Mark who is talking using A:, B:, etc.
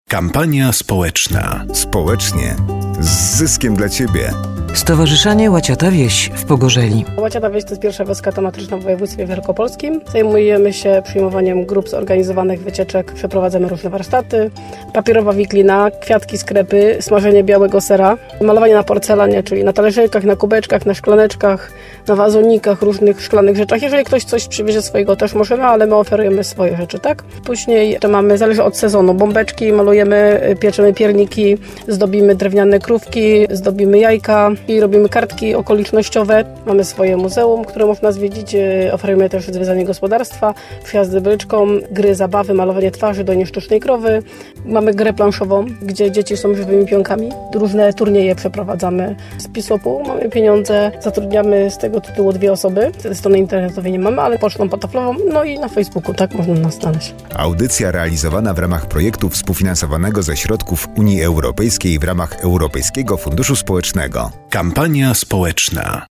A: Kampania społeczna.
B: Społecznie. Z zyskiem dla Ciebie.
C: Stowarzyszenie Łaciata Wieś w Pogorzeli.
D: Łaciata Wieś to jest pierwsza wioska tematyczna w województwie wielkopolskim. Zajmujemy się przyjmowaniem grup zorganizowanych wycieczek, przeprowadzamy różne warsztaty, papierowa wiklina, kwiatki, sklepy, smażenie białego sera, malowanie na porcelanie, czyli na talerzykach, na kubeczkach, na szklaneczkach, na wazonikach, różnych szklanych rzeczach. Jeżeli ktoś coś przywiezie swojego, też możemy, ale my oferujemy swoje rzeczy, tak? Później to mamy, zależy od sezonu, bombeczki, malujemy, pieczemy pierniki, zdobimy drewniane krówki, zdobimy jajka i robimy kartki okolicznościowe. Mamy swoje muzeum, które można zwiedzić. Oferujemy też zwiedzanie gospodarstwa, przejazdy bryczką, gry, zabawy, malowanie twarzy, dojenie sztucznej krowy. Mamy grę planszową, gdzie dzieci są żywymi pionkami. Różne turnieje przeprowadzamy. Z PISOP-u mamy pieniądze, zatrudniamy z tego tytułu 2 osoby. Strony internetowej nie mamy, ale pocztą pantoflową, no i na Facebooku, tak można nas znaleźć.
B: Audycja realizowana w ramach projektu współfinansowanego ze środków Unii Europejskiej w ramach Europejskiego Funduszu Społecznego.
A: Kampania społeczna.